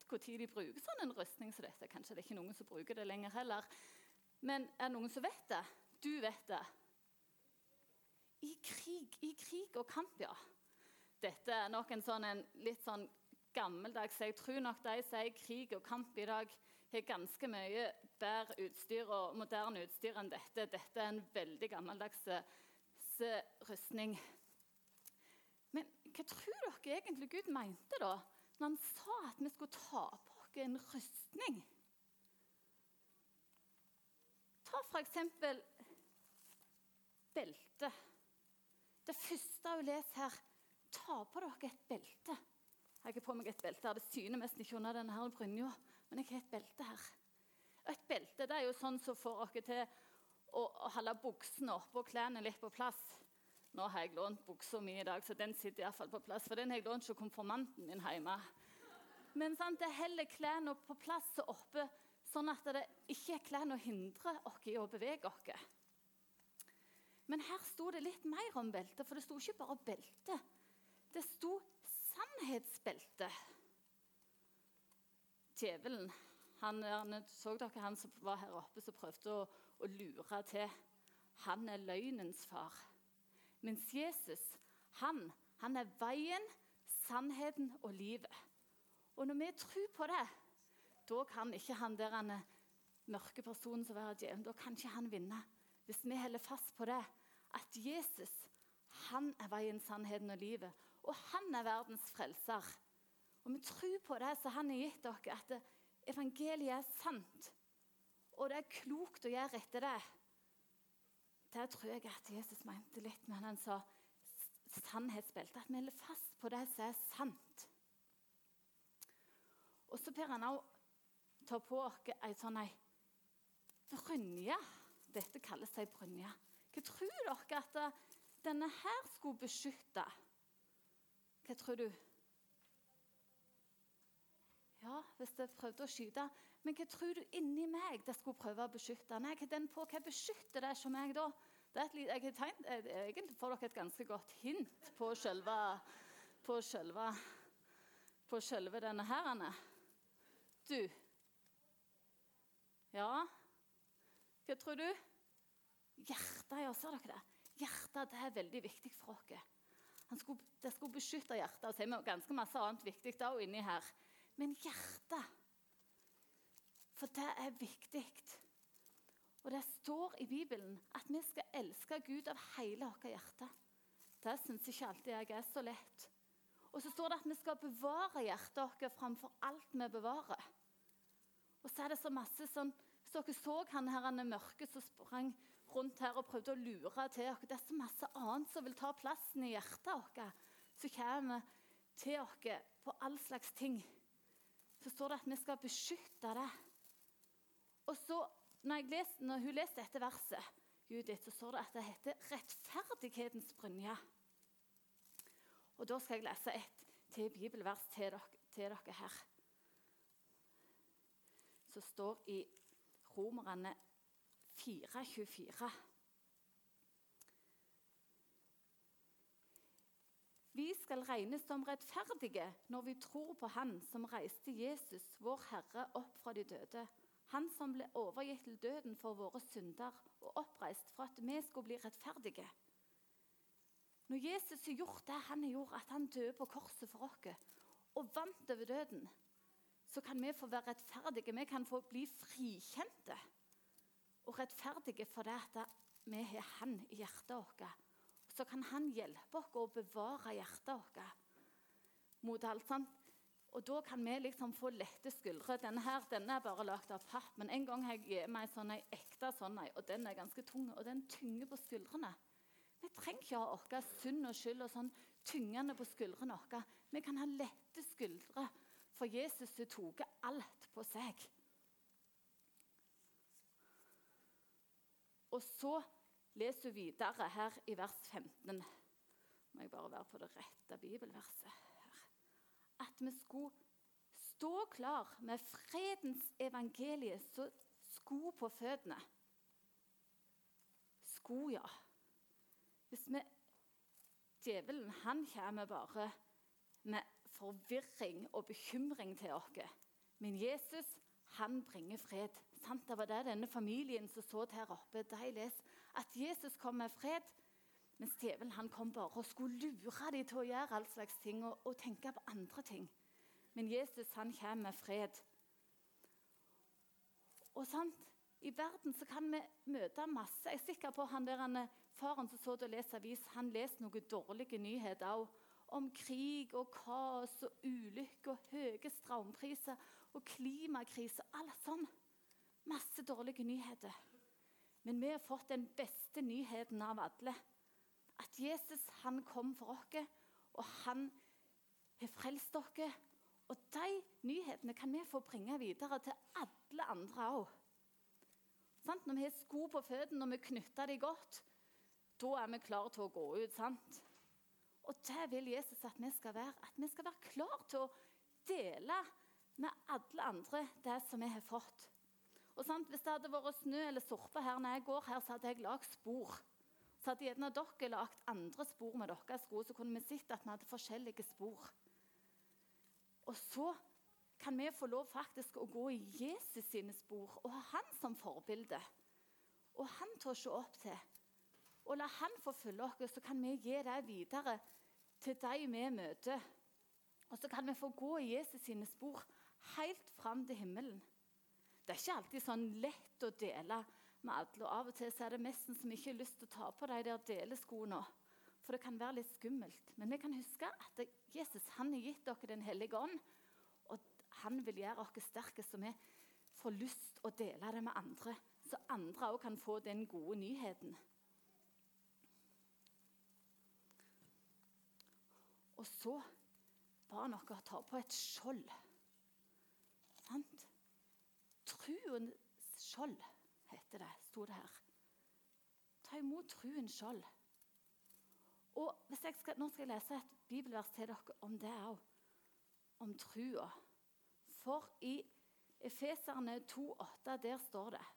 hvor tid de bruker sånn en rustning som dette. Kanskje det er ikke noen som bruker det lenger heller. Men er det noen som vet det? Du vet det. I krig og kamp, ja. Dette er nok en litt sånn gammeldags. Jeg tror nok de sier krig og kamp i dag har ganske mye bedre utstyr og moderne utstyr enn dette. Dette er en veldig gammeldags rustning. Men hva tror dere egentlig Gud mente da, når han sa at vi skulle ta på oss en rustning? Ta for eksempel belte. Det første jeg leser her, ta på dere et belte. Jeg har på meg et belte her, det syner mest ikke under denne her brynja, men jeg har et belte her. Et belte, det er jo sånn som får dere til å holde buksene oppe og klærne litt på plass. Nå har jeg lånt buksa mi i dag, så den sitter i hvert fall på plass, for den har jeg lånt til konfirmanten min hjemme. Men sant, det heller klærne på plass og oppe, sånn at det ikke er klærne å hindre dere i å bevege dere. Men her sto det litt mer om belte, for det sto ikke bare belte. Det sto sannhetsbelte. Djevelen, så dere han som var her oppe, som prøvde å lure til. Han er løgnens far. Mens Jesus, han er veien, sannheten og livet. Og når vi tror på det, da kan ikke han der han er mørke personen som er djevelen, da kan ikke han vinne. Hvis vi holder fast på det, at Jesus, han er veien, sannheten og livet, og han er verdens frelser. Og vi tror på det, så han har gitt dere at evangeliet er sant, og det er klokt å gjøre etter det. Det tror jeg at Jesus mente litt, men han sa sannhetsbelte, at vi holder fast på det som er sant. Og så ber han også ta på dere en sånn brynje. Dette kalles en brynje. Hva tror dere at denne her skulle beskytte? Hva tror du? Ja, hvis jeg prøvde å skyte. Men hva tror du inni meg det skulle prøve å beskytte? Nei, hva beskytter det som meg da? Egentlig får dere et ganske godt hint på selve denne her. Du. Ja. Hva tror du? Hjertet, ja, ser dere det? Hjertet, det er veldig viktig for dere. Det skulle beskytte hjertet, og så er det ganske masse annet viktig da inni her. Men hjertet, for det er viktig. Og det står i Bibelen at vi skal elske Gud av hele vårt hjerte. Det synes ikke alltid jeg er så lett. Og så står det at vi skal bevare hjertet vårt framfor alt vi bevarer. Og så er det så masse sånn, hvis dere så han her, han er mørke, som sprang rundt her og prøvde å lure til dere. Det er så masse annet som vil ta plassen i hjertet vårt, så kommer til dere på all slags ting. Så står det at vi skal beskytte det. Og så, når hun leste dette verset, Judith, så står det at det heter rettferdighetens brynje. Og da skal jeg lese et til bibelvers til dere her. Så står i Romerne 4:24. Vi skal regnes som rettferdige når vi tror på han som reiste Jesus, vår Herre, opp fra de døde. Han som ble overgitt til døden for våre synder og oppreist for at vi skulle bli rettferdige. Når Jesus har gjort det han har gjort, at han døde på korset for oss og vant over døden, så kan vi få være rettferdige. Vi kan få bli frikjente og rettferdige for det at vi har han i hjertet vårt. Så kan han hjelpe oss å bevare hjertet vårt mot alt sånt. Og da kan vi liksom få lette skuldre. Denne er bare lagt av papp, men en gang har jeg gitt meg en ekte sånn, og den er ganske tung, og den tynger på skuldrene. Vi trenger ikke ha vår synd og skyld og sånn tyngende på skuldrene våre. Vi kan ha lette skuldre, for Jesus tok alt på seg. Og så leser vi videre her i vers 15. Må jeg bare være på det rette bibelverset her. At vi skulle stå klar med fredens evangelie, så sko på føttene. Sko, ja. Djevelen, han kommer bare med forvirring og bekymring til oss. Men Jesus, han bringer fred. Sant? Det var det denne familien som så her oppe, de leser at Jesus kom med fred, mens djevelen han kom bare og skulle lure dem til å gjøre all slags ting og tenke på andre ting. Men Jesus, han kommer med fred. Og sant, i verden så kan vi møte masse. Jeg er sikker på han der faren som så det og leste avis, han leser noen dårlige nyheter også, om krig og kaos og ulykke og høye strømpriser og klimakrise, alt sånn. Masse dårlige nyheter. Men vi har fått den beste nyheten av alle. At Jesus, han kom for oss, og han har frelst oss. Og de nyhetene kan vi få bringe videre til alle andre også. Sant? Når vi har sko på føttene, når vi knytter dem godt, da er vi klare til å gå ut, sant? Og det vil Jesus at vi skal være. At vi skal være klare til å dele med alle andre det som vi har fått. Og sant, hvis det hadde vært snø eller sorpe her når jeg går her, så hadde jeg lagt spor. Så hadde gjerne dere lagt andre spor med deres sko, så kunne vi sett at vi hadde forskjellige spor. Og så kan vi få lov faktisk å gå i Jesus sine spor, og ha han som forbilde. Og han til å se opp til. Og la han få følge oss, så kan vi gi det videre til de vi møter. Og så kan vi få gå i Jesus sine spor helt fram til himmelen. Det er ikke alltid sånn lett å dele med alle, og av og til så er det nesten som ikke har lyst til å ta på de der deleskoene, for det kan være litt skummelt. Men vi kan huske at Jesus, han har gitt dere den hellige ånd, og han vil gjøre oss sterke, så vi får lyst å dele det med andre, så andre også kan få den gode nyheten. Og så ba han dere ta på et skjold. Sant? Truens skjold heter det, stod det her. Ta imot truens skjold. Og hvis nå skal jeg lese et bibelvers til dere om det også, om trua. For i Efeserne 2,8, der står det: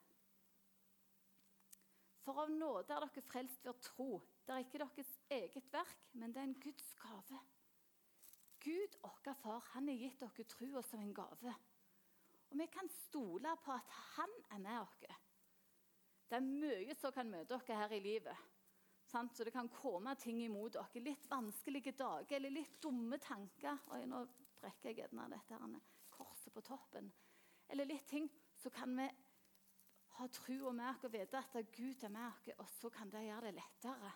For av nåde er dere frelst ved tro. Det er ikke deres eget verk, men det er en Guds gave. Gud, dere far, han har gitt dere trua som en gave. Og vi kan stole på at han er med dere. Det er mye som kan møte dere her i livet. Sant? Så det kan komme ting imot dere. Litt vanskelige dager, eller litt dumme tanker. Oi, nå brekker jeg gjerne dette korset på toppen. Eller litt ting, så kan vi ha trua med dere og vite at Gud er med dere, og så kan det gjøre det lettere.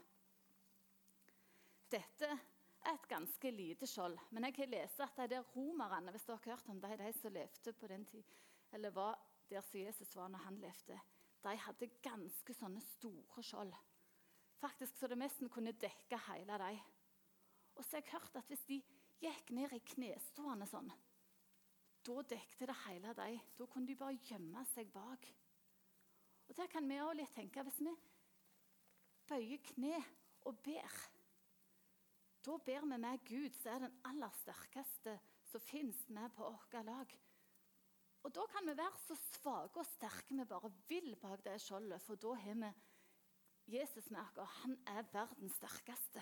Dette er et ganske lite skjold, men jeg har lest at de der romerne, hvis dere har hørt om de som levde på den tid, eller var der som Jesus var når han levde, de hadde ganske sånne store skjold. Faktisk så det nesten kunne dekke hele dem. Og så har jeg hørt at hvis de gikk ned i knestående sånn, da dekte det hele dem. Da kunne de bare gjemme seg bak. Og der kan vi også litt tenke, hvis vi bøyer kne og ber, da ber vi med Gud, så er den aller sterkeste som finnes med på vårt lag. Og da kan vi være så svake og sterke vi bare vil bak det skjoldet, for da har vi Jesus med oss, og han er verdens sterkeste.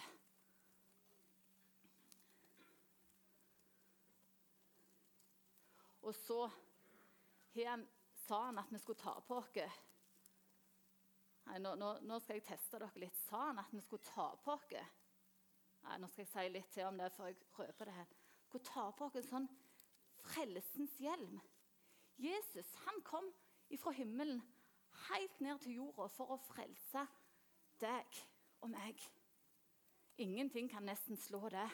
Og så sa han at vi skulle ta på oss. Nei, nå skal jeg teste dere litt. Sa han at vi skulle ta på oss? Nei, nå skal jeg si litt til om det før jeg røper det her. Vi skulle ta på oss en sånn frelsens hjelm. Jesus, han kom ifra himmelen helt ned til jorda for å frelse deg og meg. Ingenting kan nesten slå det.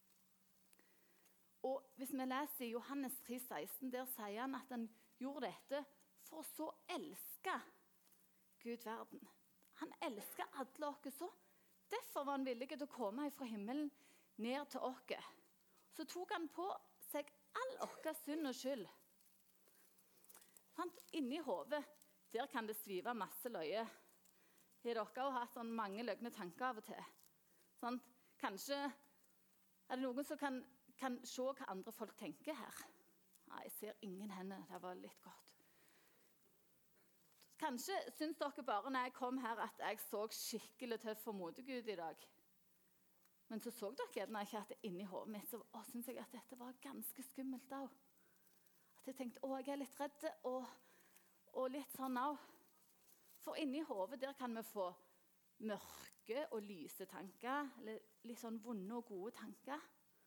Og hvis vi leser i Johannes 3,16, der sier han at han gjorde dette for så elske Gud verden. Han elsker alle oss så. Derfor var han villig til å komme fra himmelen ned til oss. Så tok han på seg all vår synd og skyld. Inni hodet, der kan det svive masse løye. Har dere også hatt sånn mange løgne tanker av og til? Sånn, kanskje er det noen som kan se hva andre folk tenker her. Nei, jeg ser ingen hender. Det var litt godt. Kanskje syns dere bare når jeg kom her at jeg så skikkelig tøff og modig ut i dag. Men så dere gjerne ikke at inni hodet mitt så synes jeg at dette var ganske skummelt også. At jeg tenkte, jeg er litt redd, og litt sånn også. For inni hodet der kan vi få mørke og lyse tanker, eller litt sånn vonde og gode tanker.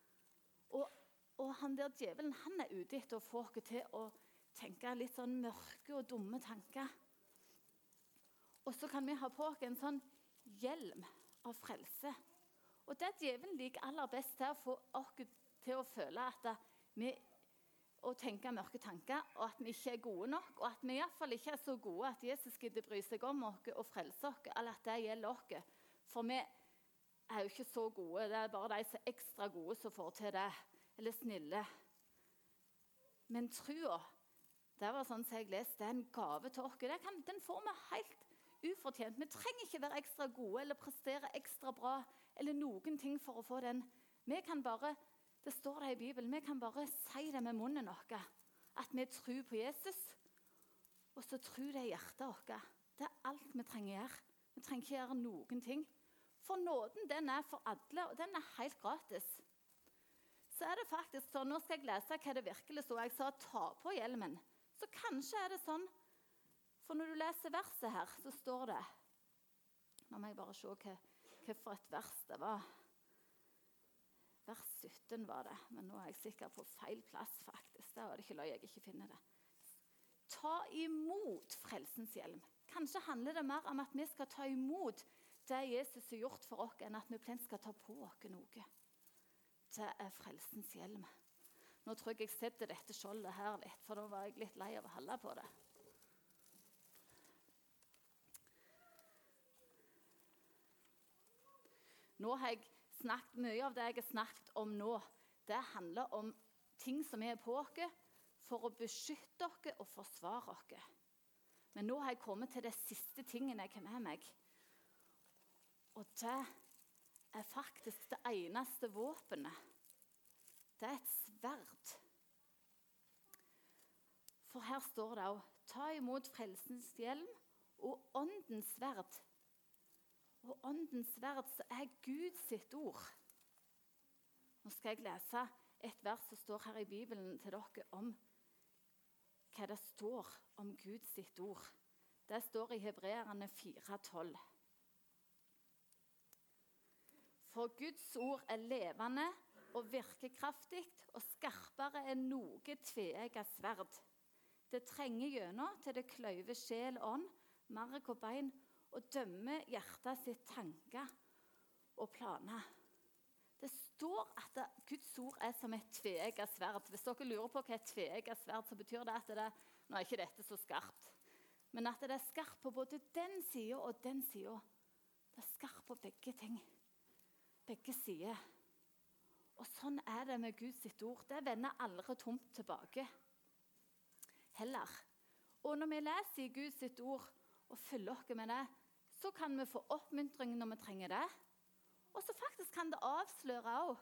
Og han der djevelen, han er ute etter å få oss til å tenke litt sånn mørke og dumme tanker. Og så kan vi ha på oss en sånn hjelm av frelse. Og det djevelen liker aller best til å få oss til å føle at vi å tenke mørke tanker, og at vi ikke er gode nok, og at vi i hvert fall ikke er så gode at Jesus gidder bry seg om oss og frelse oss, eller at det gjelder oss. For vi er jo ikke så gode, det er bare de som er ekstra gode som får til det, eller snille. Men trua, det var sånn som jeg leste, det er en gave til oss. Den får vi helt ufortjent. Vi trenger ikke være ekstra gode, eller prestere ekstra bra, eller noen ting for å få den. Vi kan bare, det står det i Bibelen, vi kan bare si det med munnen vår, at vi tror på Jesus, og så tror det i hjertet vårt. Det er alt vi trenger gjøre. Vi trenger ikke gjøre noen ting. For nåden, den er for alle, og den er helt gratis. Så er det faktisk sånn, nå skal jeg lese hva det virkelig står. Jeg sa ta på hjelmen. Så kanskje er det sånn, for når du leser verset her, så står det, nå må jeg bare se hva for et vers det var. Vers 17 var det, men nå er jeg sikker på feil plass faktisk. Der var det ikke løy, jeg ikke finner det. Ta imot frelsens hjelm. Kanskje handler det mer om at vi skal ta imot det Jesus har gjort for oss, enn at vi plent skal ta på oss noe. Det er frelsens hjelm. Nå tror jeg setter dette skjoldet her litt, for da var jeg litt lei av å holde på det. Nå har jeg snakket, mye av det jeg har snakket om nå, det handler om ting som er på oss for å beskytte oss og forsvare oss. Men nå har jeg kommet til det siste tingen jeg har med meg. Og det er faktisk det eneste våpenet. Det er et sverd. For her står det også, ta imot frelsens hjelm og åndens sverd. Og åndens sverd er Guds sitt ord. Nå skal jeg lese et vers som står her i Bibelen til dere om hva det står om Guds sitt ord. Det står i Hebreerne 4:12. For Guds ord er levende og virkekraftig og skarpere enn noe tveegget sverd. Det trenger gjennom til det kløyver sjel og ånd, marg og bein, og dømmer hjertet sitt tanker og planer. Det står at Guds ord er som et tveegget sverd. Hvis dere lurer på hva et tveegget sverd, så betyr det at det, nå er ikke dette så skarpt, men at det er skarpt på både den siden og den siden. Det er skarpt på begge ting. Begge sider. Og sånn er det med Guds sitt ord. Det vender aldri tomt tilbake. Heller. Og når vi leser i Guds sitt ord og følger oss med det, så kan vi få oppmuntring når vi trenger det. Og så faktisk kan det avsløre også.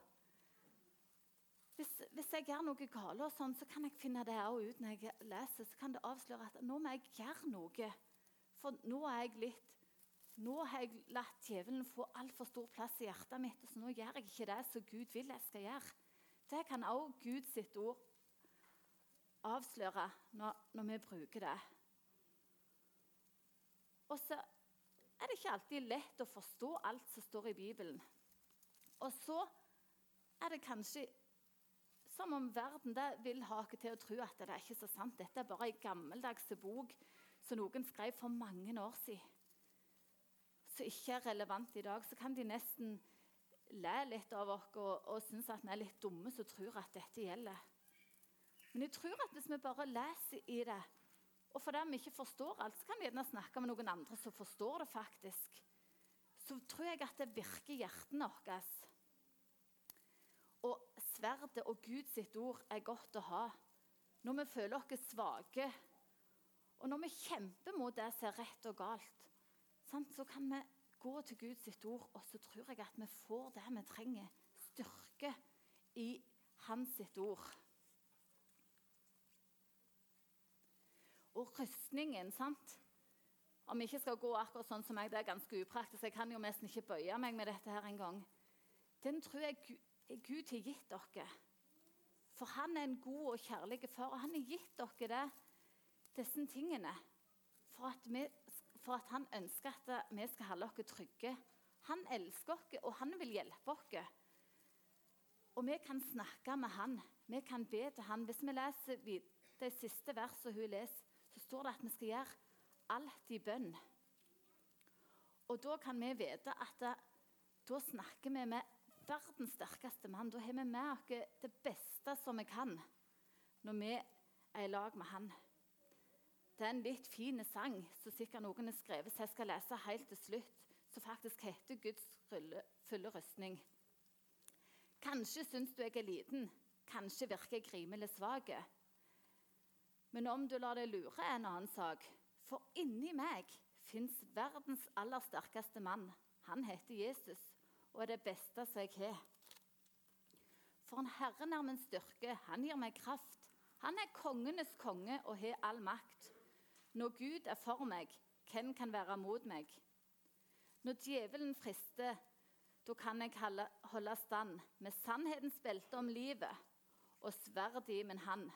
Hvis jeg gjør noe galt og sånn, så kan jeg finne det også ut når jeg leser. Så kan det avsløre at nå må jeg gjøre noe. For nå har jeg latt djevelen få alt for stor plass i hjertet mitt, så nå gjør jeg ikke det som Gud vil jeg skal gjøre. Det kan også Gud sitt ord avsløre når vi bruker det. Og så er det ikke alltid lett å forstå alt som står i Bibelen. Og så er det kanskje som om verden vil ha oss til å tro at det er ikke så sant. Dette er bare en gammeldags bok som noen skrev for mange år siden. Som ikke er relevant i dag, så kan de nesten le litt av oss og synes at vi er litt dumme som tror at dette gjelder. Men jeg tror at hvis vi bare leser i det, og for dem vi ikke forstår alt, så kan vi gjerne snakke med noen andre som forstår det faktisk. Så tror jeg at det virker i hjertene våre. Og sverdet og Guds sitt ord er godt å ha når vi føler oss svake, og når vi kjemper mot det som er rett og galt. Så kan vi gå til Guds sitt ord, og så tror jeg at vi får det vi trenger, styrke i hans sitt ord. Og rustningen, sant? Om vi ikke skal gå akkurat sånn som meg, det er ganske upraktisk, jeg kan jo nesten ikke bøye meg med dette her en gang. Den tror jeg Gud har gitt dere For han en god og kjærlig far, og han har gitt dere disse tingene for at han ønsker at vi skal holde dere trygge. Han elsker dere, og han vil hjelpe dere. Og vi kan snakke med han. Vi kan be til han. Hvis vi leser de siste versene hun leser, så står det at vi skal gjøre alt i bønn. Og da kan vi vite at da snakker vi med verdens sterkeste mann. Da har vi med oss det beste som vi kan når vi er i lag med han. Det er en litt fin sang som sikkert noen har skrevet, så jeg skal lese helt til slutt, som faktisk heter Guds fulle rustning. Kanskje syns du jeg er liten, kanskje virker jeg rimelig svak. Men om du lar deg lure er en annen sak, for inni meg finnes verdens aller sterkeste mann. Han heter Jesus, og er det beste som jeg har. For en Herren er min styrke, han gir meg kraft. Han er kongenes konge og har all makt. Når Gud er for meg, hvem kan være mot meg? Når djevelen frister, da kan jeg holde stand med sannhetens belte om livet og sverd i min hand.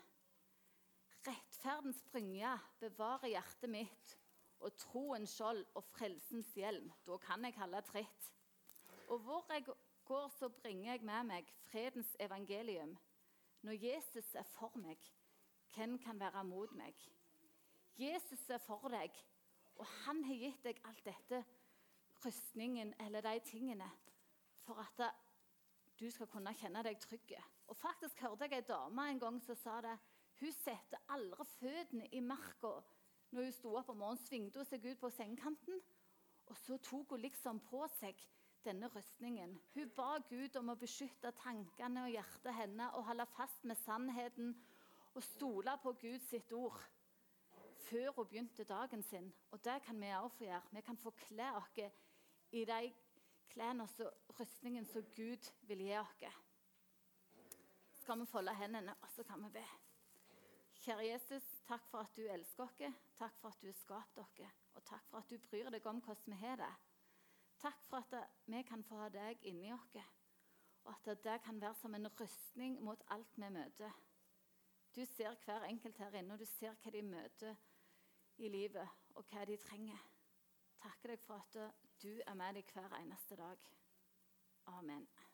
Rettferdens brynje bevarer hjertet mitt, og troens skjold og frelsens hjelm, da kan jeg holde tritt. Og hvor jeg går, så bringer jeg med meg fredens evangelium. Når Jesus er for meg, hvem kan være mot meg? Jesus er for deg, og han har gitt deg alt dette, rustningen eller de tingene, for at du skal kunne kjenne deg trygg. Og faktisk hørte jeg en dame en gang som sa det, hun sette aldri føttene i marka når hun stod opp om morgenen, svingte hun seg ut på sengekanten, og så tok hun liksom på seg denne rustningen. Hun ba Gud om å beskytte tankene og hjertet henne, og holde fast med sannheten, og stole på Guds sitt ord, før hun begynte dagen sin. Og det kan vi også få gjøre. Vi kan få kle oss i de klærne og rustningen som Gud vil gi oss. Skal vi folde hendene, og så kan vi be. Kjære Jesus, takk for at du elsker oss, takk for at du har skapt oss, og takk for at du bryr deg om hvordan vi har det. Takk for at vi kan få ha deg inni oss, og at det kan være som en rustning mot alt vi møter. Du ser hver enkelt her inne, og du ser hva de møter i livet, og hva de trenger. Takker deg for at du er med dem hver eneste dag. Amen.